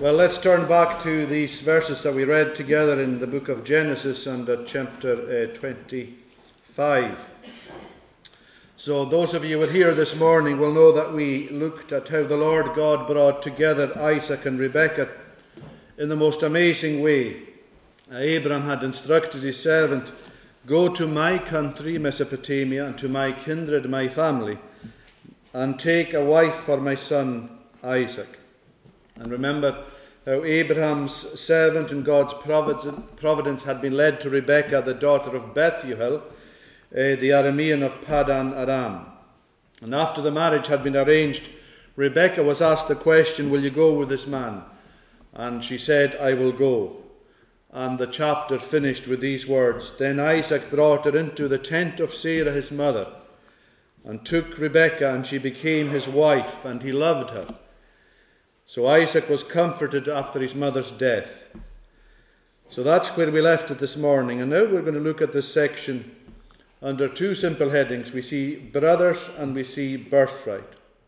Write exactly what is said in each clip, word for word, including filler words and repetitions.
Well, let's turn back to these verses that we read together in the book of Genesis and at chapter uh, twenty-five. So those of you who are here this morning will know that we looked at how the Lord God brought together Isaac and Rebekah in the most amazing way. Abraham had instructed his servant, "Go to my country, Mesopotamia, and to my kindred, my family, and take a wife for my son Isaac." And remember how Abraham's servant in God's providence had been led to Rebekah, the daughter of Bethuel, uh, the Aramean of Paddan Aram. And after the marriage had been arranged, Rebekah was asked the question, "Will you go with this man?" And she said, "I will go." And the chapter finished with these words, "Then Isaac brought her into the tent of Sarah his mother, and took Rebekah, and she became his wife, and he loved her." So Isaac was comforted after his mother's death. So that's where we left it this morning. And now we're going to look at this section under two simple headings. We see brothers and we see birthright.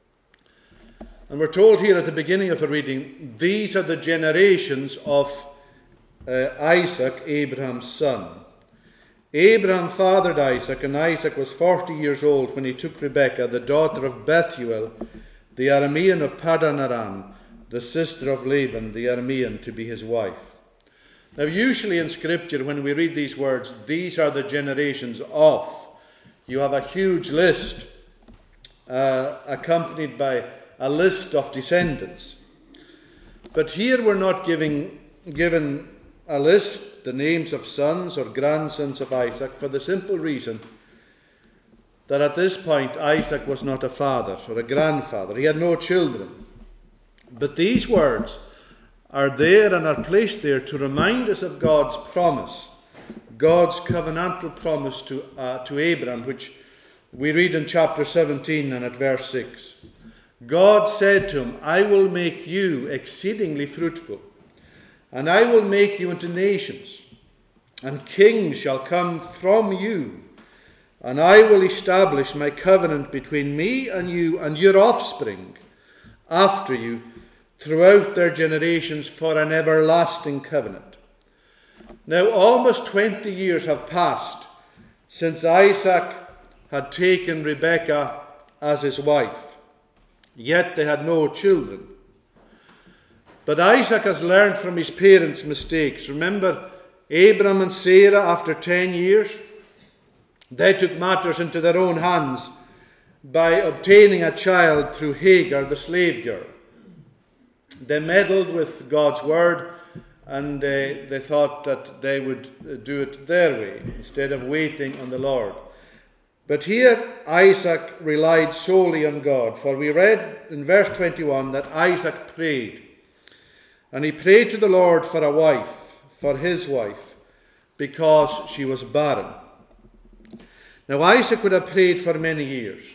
And we're told here at the beginning of the reading, these are the generations of uh, Isaac, Abraham's son. Abraham fathered Isaac, and Isaac was forty years old when he took Rebekah, the daughter of Bethuel, the Aramean of Paddan Aram, the sister of Laban, the Aramean, to be his wife. Now, usually in Scripture, when we read these words, "these are the generations of," you have a huge list uh, accompanied by a list of descendants. But here we're not giving, given a list, the names of sons or grandsons of Isaac, for the simple reason that at this point Isaac was not a father or a grandfather. He had no children. But these words are there and are placed there to remind us of God's promise, God's covenantal promise to, uh, to Abraham, which we read in chapter seventeen and at verse six. God said to him, "I will make you exceedingly fruitful, and I will make you into nations, and kings shall come from you, and I will establish my covenant between me and you and your offspring after you throughout their generations for an everlasting covenant." Now, almost twenty years have passed since Isaac had taken Rebekah as his wife, yet they had no children. But Isaac has learned from his parents' mistakes. Remember, Abraham and Sarah, after ten years, they took matters into their own hands by obtaining a child through Hagar, the slave girl. They meddled with God's word, and uh, they thought that they would uh, do it their way instead of waiting on the Lord. But here Isaac relied solely on God, for we read in verse twenty-one that Isaac prayed, and he prayed to the Lord for a wife, for his wife, because she was barren. Now Isaac would have prayed for many years,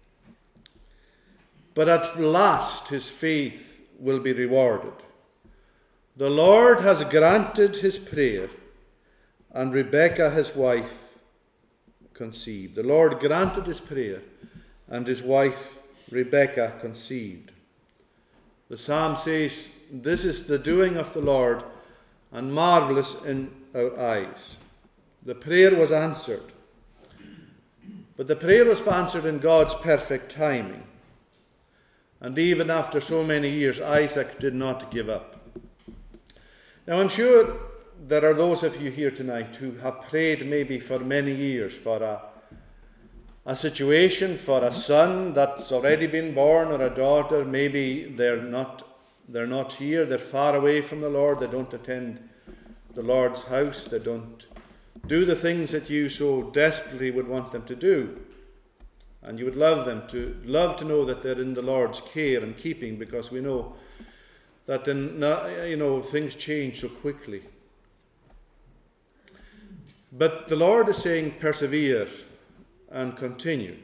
but at last his faith will be rewarded. The Lord has granted his prayer, and Rebekah, his wife, conceived. The Lord granted his prayer, and his wife Rebekah conceived. The psalm says, "This is the doing of the Lord, and marvelous in our eyes." The prayer was answered, but the prayer was answered in God's perfect timing. And even after so many years, Isaac did not give up. Now, I'm sure there are those of you here tonight who have prayed maybe for many years for a, a situation, for a son that's already been born, or a daughter. Maybe they're not, they're not here, they're far away from the Lord, they don't attend the Lord's house, they don't do the things that you so desperately would want them to do. And you would love them to love to know that they're in the Lord's care and keeping, because we know that in, you know things change so quickly. But the Lord is saying, persevere and continue,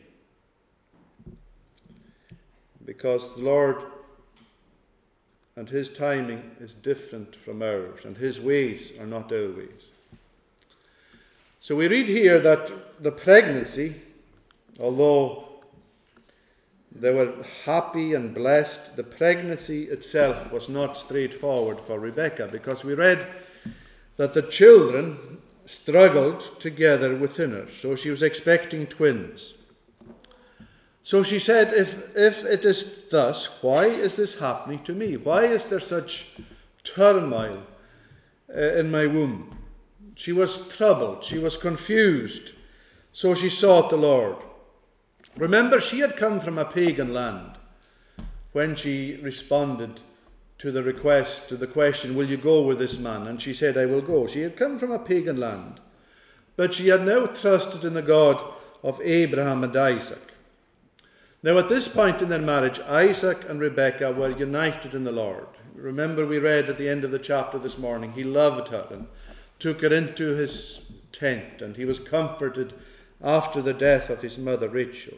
because the Lord and his timing is different from ours, and his ways are not our ways. So we read here that the pregnancy, although they were happy and blessed. The pregnancy itself was not straightforward for Rebekah, because we read that the children struggled together within her. So she was expecting twins. So she said, if, if it is thus, why is this happening to me? Why is there such turmoil uh, in my womb? She was troubled. She was confused. So she sought the Lord. Remember, she had come from a pagan land when she responded to the request, to the question, will you go with this man? And she said, I will go. She had come from a pagan land, but she had now trusted in the God of Abraham and Isaac. Now, at this point in their marriage, Isaac and Rebekah were united in the Lord. Remember, we read at the end of the chapter this morning, he loved her and took her into his tent, and he was comforted after the death of his mother Rachel.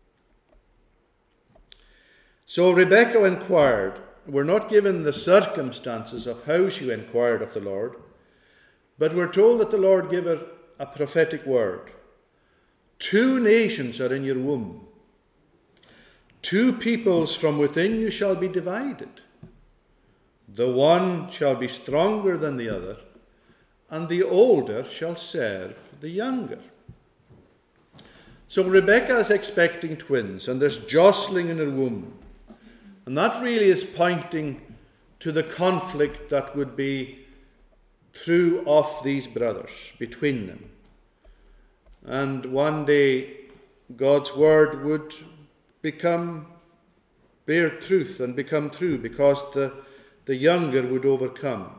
So Rebekah inquired. We're not given the circumstances of how she inquired of the Lord, but we're told that the Lord gave her a prophetic word. Two nations are in your womb. Two peoples from within you shall be divided. The one shall be stronger than the other, and the older shall serve the younger. So Rebekah is expecting twins, and there's jostling in her womb. And that really is pointing to the conflict that would be true of these brothers, between them. And one day God's word would become, bear truth and become true, because the, the younger would overcome.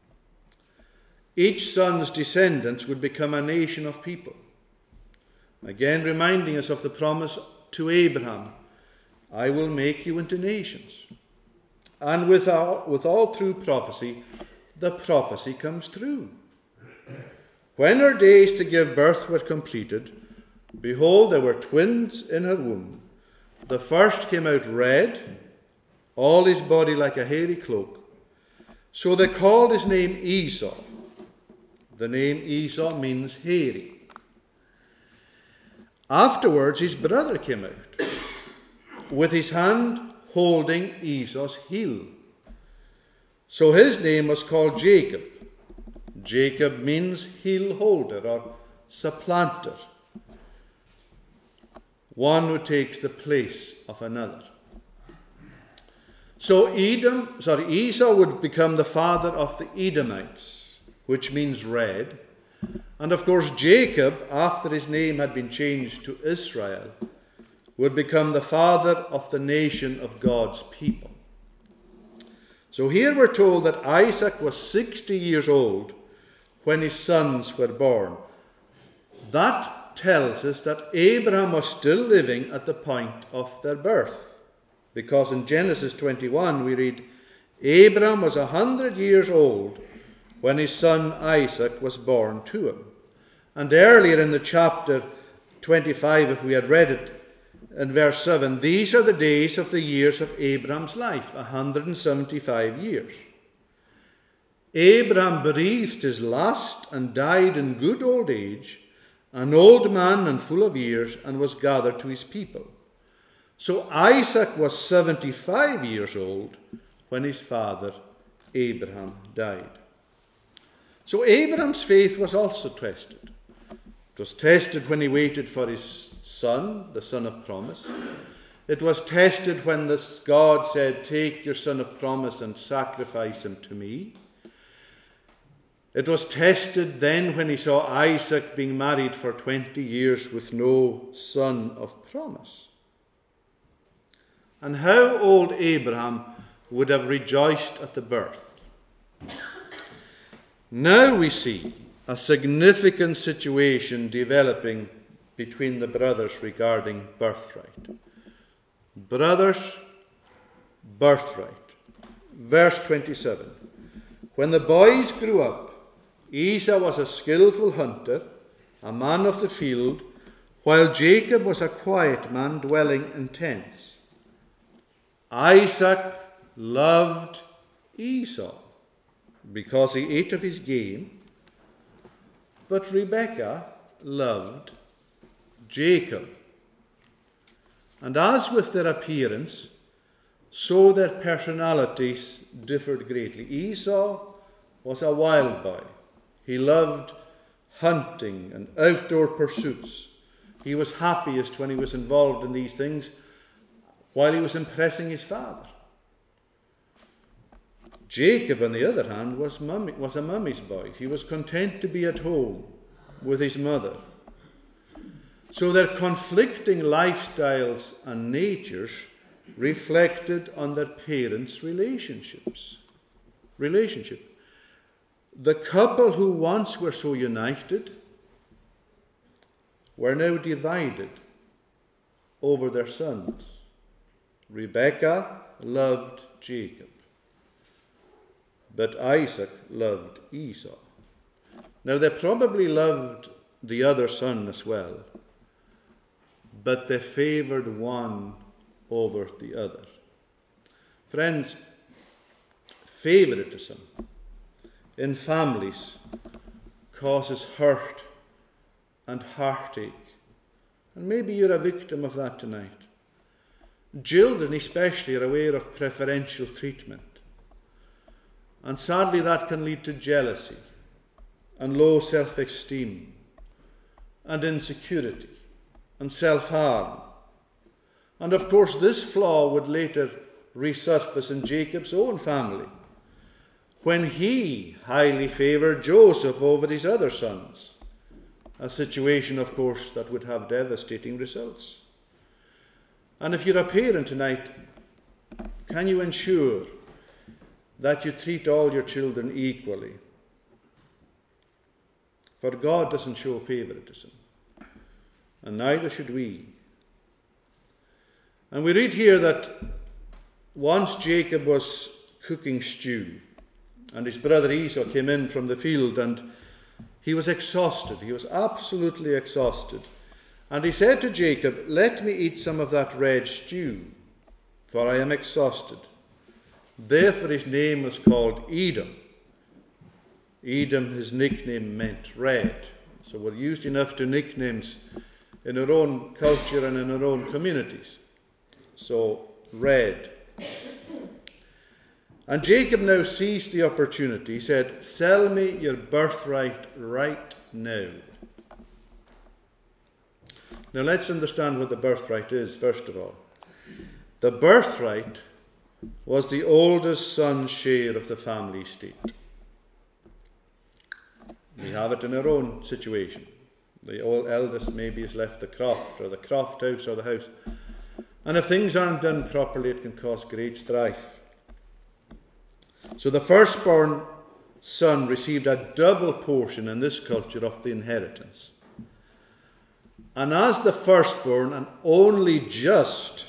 Each son's descendants would become a nation of people. Again, reminding us of the promise to Abraham, I will make you into nations. And with all, with all true prophecy, the prophecy comes true. When her days to give birth were completed, behold, there were twins in her womb. The first came out red, all his body like a hairy cloak. So they called his name Esau. The name Esau means hairy. Afterwards, his brother came out, with his hand holding Esau's heel. So his name was called Jacob. Jacob means heel holder or supplanter, one who takes the place of another. So Edom, sorry, Esau would become the father of the Edomites, which means red. And of course, Jacob, after his name had been changed to Israel, would become the father of the nation of God's people. So here we're told that Isaac was sixty years old when his sons were born. That tells us that Abraham was still living at the point of their birth, because in Genesis twenty-one we read, Abraham was a hundred years old when his son Isaac was born to him. And earlier in the chapter twenty-five, if we had read it in verse seven, these are the days of the years of Abraham's life, one hundred seventy-five years. Abraham breathed his last and died in good old age, an old man and full of years, and was gathered to his people. So Isaac was seventy-five years old when his father Abraham died. So Abraham's faith was also tested. It was tested when he waited for his son, the son of promise. It was tested when this God said, take your son of promise and sacrifice him to me. It was tested then when he saw Isaac being married for twenty years with no son of promise. And how old Abraham would have rejoiced at the birth. Now we see a significant situation developing between the brothers regarding birthright. Brothers, birthright. Verse twenty-seven. When the boys grew up, Esau was a skillful hunter, a man of the field, while Jacob was a quiet man dwelling in tents. Isaac loved Esau because he ate of his game, but Rebekah loved Jacob. And as with their appearance, so their personalities differed greatly. Esau was a wild boy. He loved hunting and outdoor pursuits. He was happiest when he was involved in these things while he was impressing his father. Jacob, on the other hand, was, mummy, was a mummy's boy. He was content to be at home with his mother. So their conflicting lifestyles and natures reflected on their parents' relationships. Relationship. The couple who once were so united were now divided over their sons. Rebekah loved Jacob, but Isaac loved Esau. Now they probably loved the other son as well, but they favored one over the other. Friends, favoritism in families causes hurt and heartache. And maybe you're a victim of that tonight. Children especially are aware of preferential treatment. And sadly that can lead to jealousy and low self-esteem and insecurity and self-harm. And of course this flaw would later resurface in Jacob's own family, when he highly favoured Joseph over his other sons, a situation, of course, that would have devastating results. And if you're a parent tonight, can you ensure that you treat all your children equally? For God doesn't show favouritism, and neither should we. And we read here that once Jacob was cooking stew, and his brother Esau came in from the field, and he was exhausted. He was absolutely exhausted. And he said to Jacob, "Let me eat some of that red stew, for I am exhausted." Therefore his name was called Edom. Edom, his nickname, meant red. So we're used enough to nicknames in our own culture and in our own communities. So, red. And Jacob now seized the opportunity. He said, "Sell me your birthright right now." Now let's understand what the birthright is, first of all. The birthright was the oldest son's share of the family estate. We have it in our own situation. The old eldest maybe is left the croft, or the croft house, or the house. And if things aren't done properly, it can cause great strife. So the firstborn son received a double portion in this culture of the inheritance. And as the firstborn, and only just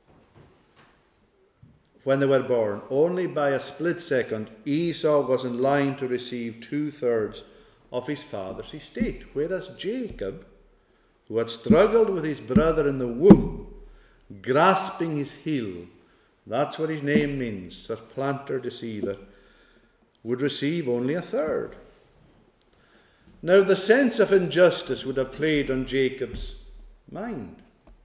when they were born, only by a split second, Esau was in line to receive two-thirds of his father's estate, whereas Jacob, who had struggled with his brother in the womb, grasping his heel, that's what his name means, supplanter, deceiver, would receive only a third. Now the sense of injustice would have played on Jacob's mind.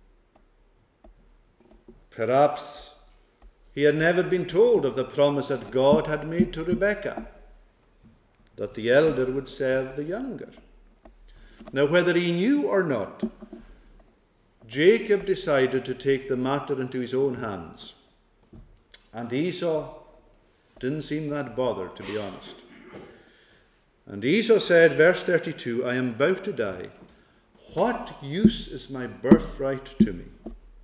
Perhaps he had never been told of the promise that God had made to Rebekah, that the elder would serve the younger. Now whether he knew or not, Jacob decided to take the matter into his own hands. And Esau didn't seem that bothered, to be honest. And Esau said, verse thirty-two, "I am about to die. What use is my birthright to me?"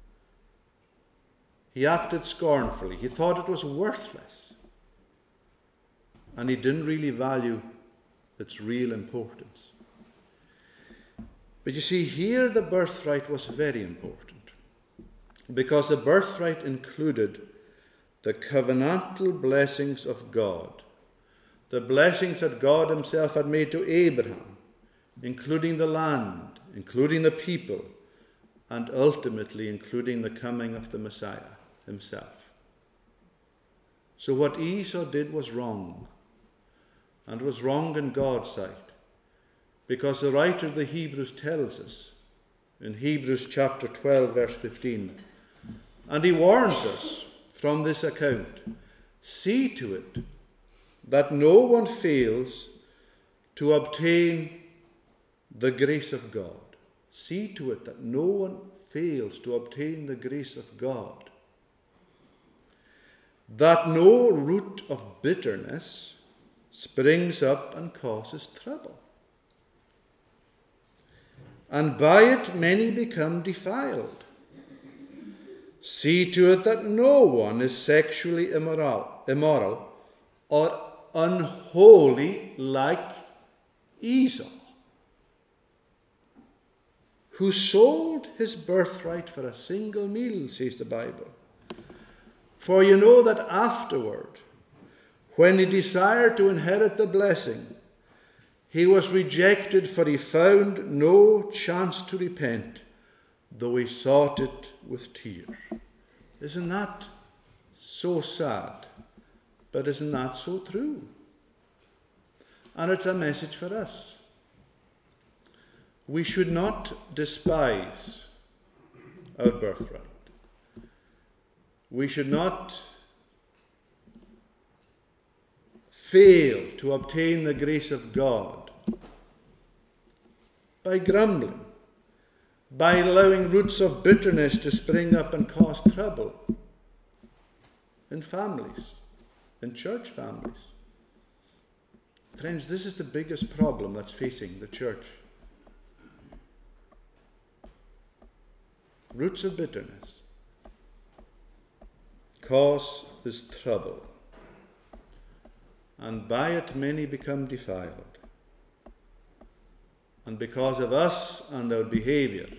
He acted scornfully. He thought it was worthless. And he didn't really value its real importance. But you see, here the birthright was very important, because the birthright included the covenantal blessings of God, the blessings that God himself had made to Abraham, including the land, including the people, and ultimately including the coming of the Messiah himself. So what Esau did was wrong, and was wrong in God's sight, because the writer of the Hebrews tells us in Hebrews chapter twelve, verse fifteen, And he warns us from this account, see to it that no one fails to obtain the grace of God. See to it that no one fails to obtain the grace of God. That no root of bitterness springs up and causes trouble. And by it many become defiled. See to it that no one is sexually immoral, immoral or unholy like Esau, who sold his birthright for a single meal, says the Bible. For you know that afterward, when he desired to inherit the blessing, he was rejected, for he found no chance to repent, though he sought it with tears. Isn't that so sad? But isn't that so true? And it's a message for us. We should not despise our birthright. We should not fail to obtain the grace of God by grumbling, by allowing roots of bitterness to spring up and cause trouble in families, in church families. Friends, this is the biggest problem that's facing the church. Roots of bitterness cause this trouble, and by it many become defiled. And because of us and our behavior,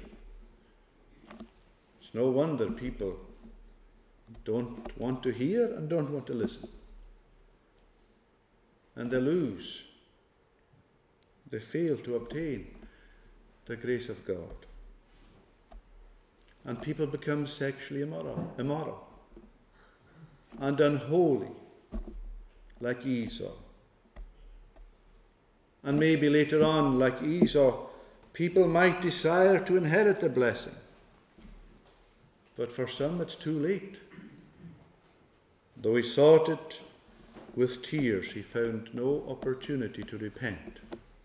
it's no wonder people don't want to hear and don't want to listen. And they lose. They fail to obtain the grace of God. And people become sexually immoral, immoral and unholy like Esau. And maybe later on, like Esau, people might desire to inherit the blessing. But for some it's too late. Though he sought it with tears, he found no opportunity to repent.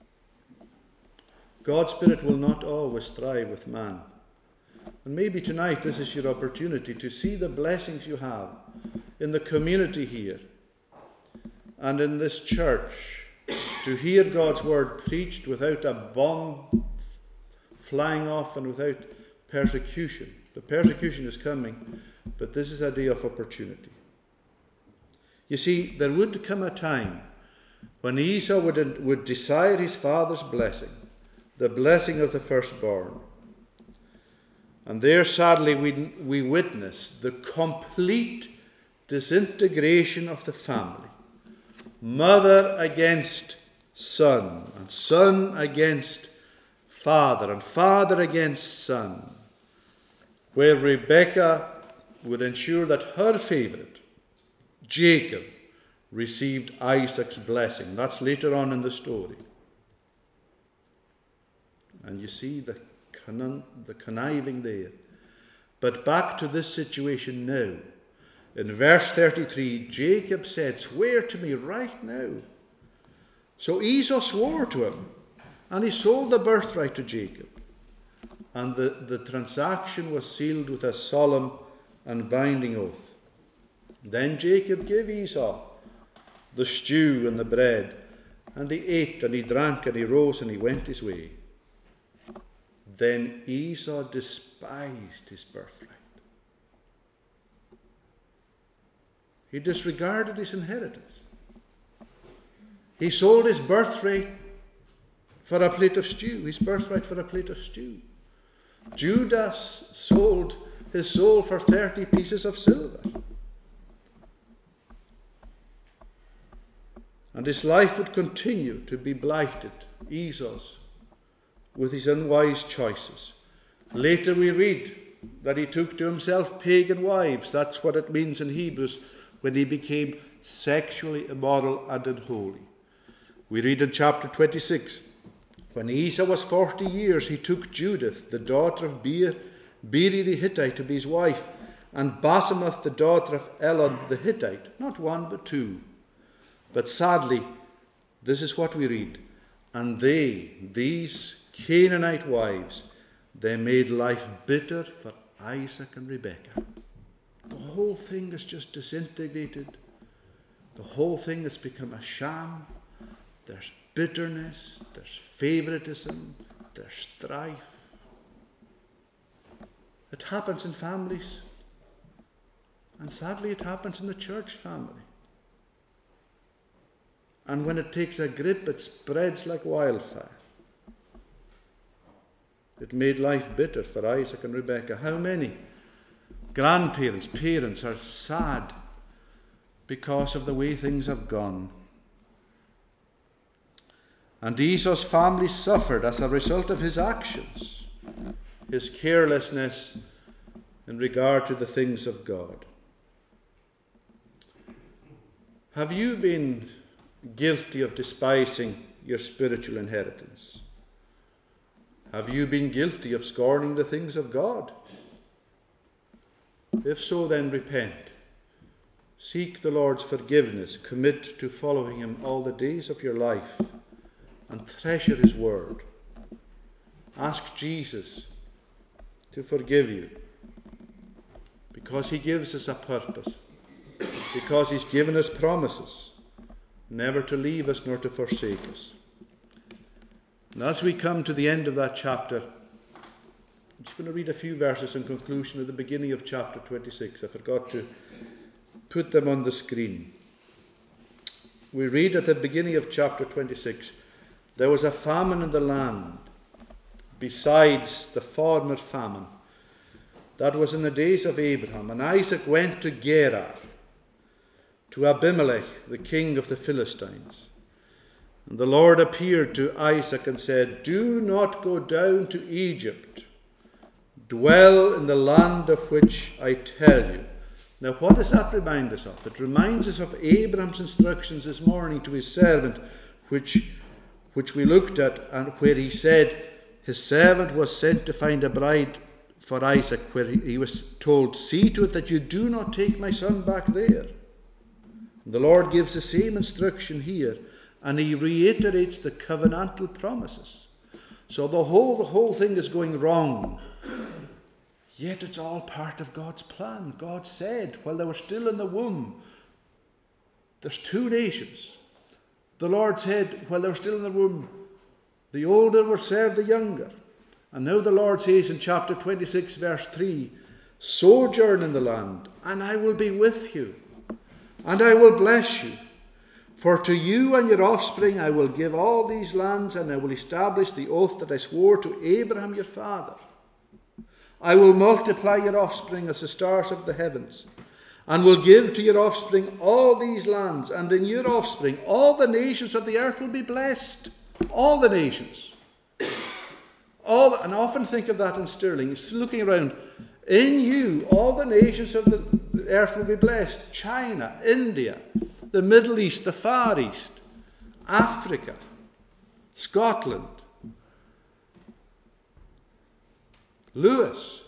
God's Spirit will not always strive with man. And maybe tonight this is your opportunity to see the blessings you have in the community here and in this church, to hear God's word preached without a bomb flying off and without persecution. The persecution is coming, but this is a day of opportunity. You see, there would come a time when Esau would, would desire his father's blessing, the blessing of the firstborn. And there, sadly, we, we witness the complete disintegration of the family. Mother against son, and son against father, and father against son, where Rebekah would ensure that her favourite, Jacob, received Isaac's blessing. That's later on in the story. And you see the, conn- the conniving there. But back to this situation now. In verse thirty-three, Jacob said, "Swear to me right now." So Esau swore to him, and he sold the birthright to Jacob. And the, the transaction was sealed with a solemn and binding oath. Then Jacob gave Esau the stew and the bread, and he ate and he drank and he rose and he went his way. Then Esau despised his birthright. He disregarded his inheritance. He sold his birthright for a plate of stew, his birthright for a plate of stew. Judas sold his soul for thirty pieces of silver. And his life would continue to be blighted, Esau's, with his unwise choices. Later we read that he took to himself pagan wives. That's what it means in Hebrews, when he became sexually immoral and unholy. We read in chapter twenty-six, when Esau was forty years, he took Judith, the daughter of Beer, Beeri the Hittite, to be his wife, and Basemath, the daughter of Elon the Hittite. Not one, but two. But sadly, this is what we read. And they, these Canaanite wives, they made life bitter for Isaac and Rebekah. The whole thing is just disintegrated. The whole thing has become a sham. There's bitterness, there's favoritism, there's strife. It happens in families. And sadly, it happens in the church family. And when it takes a grip, it spreads like wildfire. It made life bitter for Isaac and Rebekah. How many grandparents, parents are sad because of the way things have gone? And Esau's family suffered as a result of his actions, his carelessness in regard to the things of God. Have you been guilty of despising your spiritual inheritance? Have you been guilty of scorning the things of God? If so, then repent. Seek the Lord's forgiveness. Commit to following him all the days of your life and treasure his word. Ask Jesus to forgive you because he gives us a purpose, because he's given us promises, never to leave us nor to forsake us. And as we come to the end of that chapter, I'm just going to read a few verses in conclusion at the beginning of chapter twenty-six. I forgot to put them on the screen. We read at the beginning of chapter twenty-six, there was a famine in the land, besides the former famine. That was in the days of Abraham. And Isaac went to Gerar, to Abimelech, the king of the Philistines. And the Lord appeared to Isaac and said, do not go down to Egypt. Dwell in the land of which I tell you. Now, what does that remind us of? It reminds us of Abraham's instructions this morning to his servant, which, which we looked at, and where he said his servant was sent to find a bride for Isaac, where he, he was told, see to it that you do not take my son back there. And the Lord gives the same instruction here, and he reiterates the covenantal promises. So the whole, the whole thing is going wrong. Yet it's all part of God's plan. God said, while they were still in the womb, there's two nations. The Lord said, while they were still in the womb, the older will serve the younger. And now the Lord says in chapter twenty-six, verse three, sojourn in the land, and I will be with you, and I will bless you. For to you and your offspring I will give all these lands, and I will establish the oath that I swore to Abraham your father. I will multiply your offspring as the stars of the heavens, and will give to your offspring all these lands, and in your offspring all the nations of the earth will be blessed. All the nations. All the, and I often think of that in Stirling. It's looking around. In you, all the nations of the earth will be blessed. China, India, the Middle East, the Far East, Africa, Scotland, Lewis,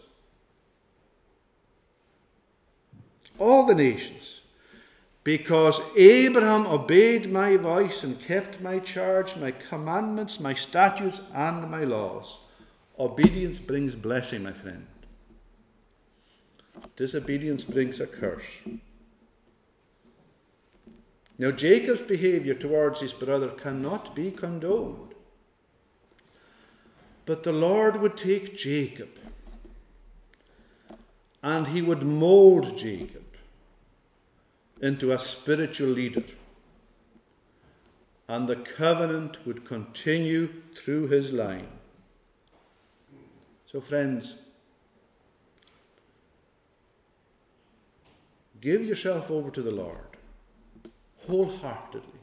all the nations, because Abraham obeyed my voice and kept my charge, my commandments, my statutes, and my laws. Obedience brings blessing, my friend. Disobedience brings a curse. Now, Jacob's behavior towards his brother cannot be condoned. But the Lord would take Jacob, and he would mold Jacob into a spiritual leader. And the covenant would continue through his line. So, friends, give yourself over to the Lord wholeheartedly,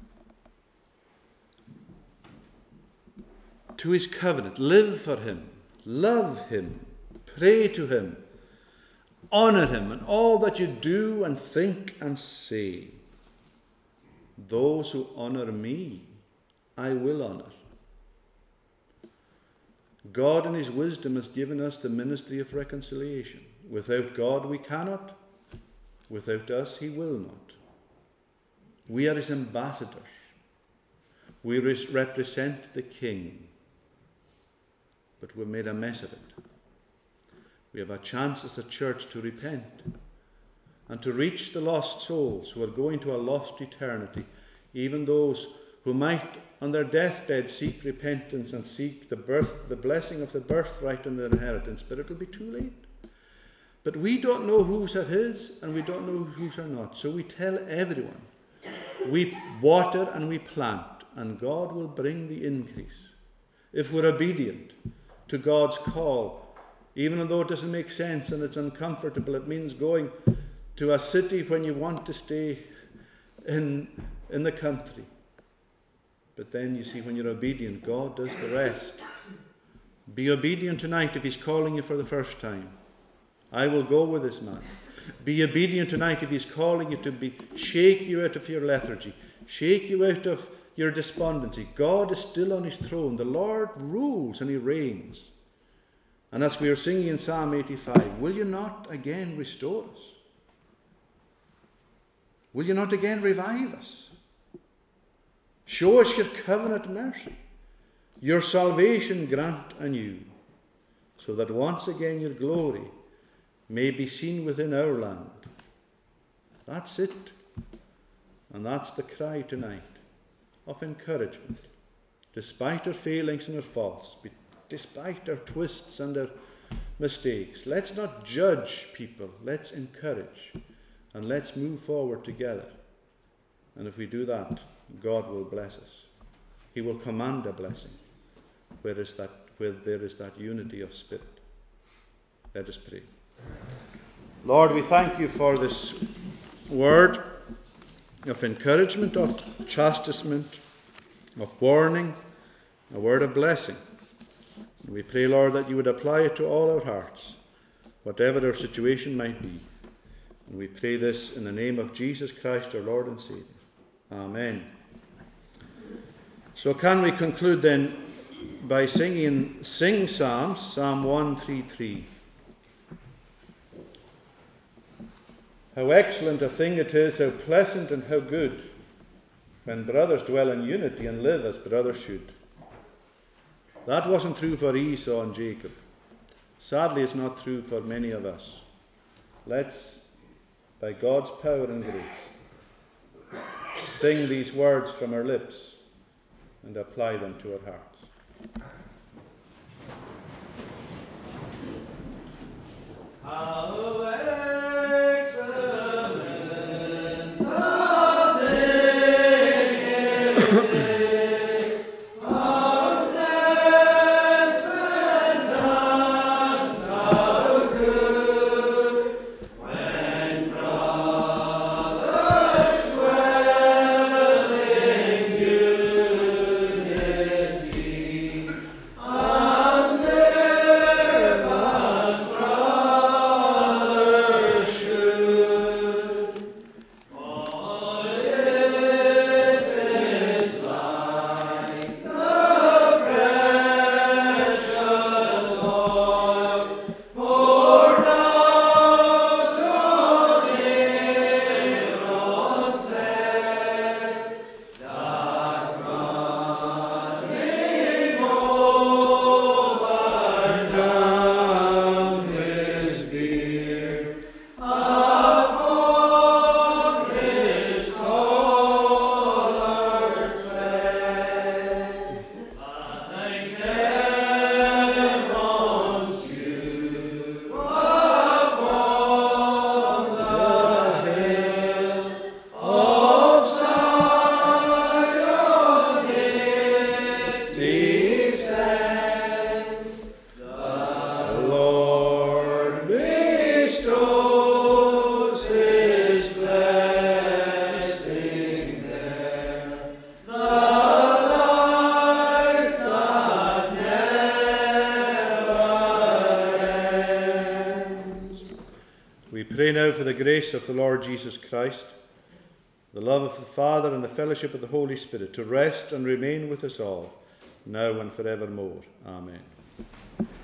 to his covenant. Live for him, love him, pray to him, honor him in all that you do and think and say. Those who honor me, I will honor. God in his wisdom has given us the ministry of reconciliation. Without God we cannot. Without us he will not. We are his ambassadors. We res- represent the King. But we've made a mess of it. We have a chance as a church to repent and to reach the lost souls who are going to a lost eternity, even those who might on their deathbed seek repentance and seek the birth, the blessing of the birthright and the inheritance, but it'll be too late. But we don't know whose are his and we don't know whose are not. So we tell everyone, we water and we plant, and God will bring the increase. If we're obedient to God's call, even though it doesn't make sense and it's uncomfortable, it means going to a city when you want to stay in, in the country. But then you see, when you're obedient, God does the rest. Be obedient tonight if he's calling you for the first time. I will go with this man. Be obedient tonight if he's calling you to be, shake you out of your lethargy, shake you out of your despondency. God is still on his throne. The Lord rules and he reigns. And as we are singing in Psalm eighty-five, will you not again restore us? Will you not again revive us? Show us your covenant mercy, your salvation grant anew, so that once again your glory may be seen within our land. That's it. And that's the cry tonight of encouragement. Despite our failings and our faults, despite our twists and our mistakes, let's not judge people. Let's encourage. And let's move forward together. And if we do that, God will bless us. He will command a blessing where, is that, where there is that unity of spirit. Let us pray. Lord, we thank you for this word of encouragement, of chastisement, of warning, a word of blessing. And we pray, Lord, that you would apply it to all our hearts, whatever our situation might be. And we pray this in the name of Jesus Christ, our Lord and Saviour. Amen. So can we conclude then by singing Sing Psalms, Psalm one thirty-three. How excellent a thing it is, how pleasant and how good, when brothers dwell in unity and live as brothers should. That wasn't true for Esau and Jacob. Sadly, it's not true for many of us. Let's, by God's power and grace, sing these words from our lips and apply them to our hearts. How excellent the grace of the Lord Jesus Christ, the love of the Father, and the fellowship of the Holy Spirit to rest and remain with us all, now and forevermore. Amen.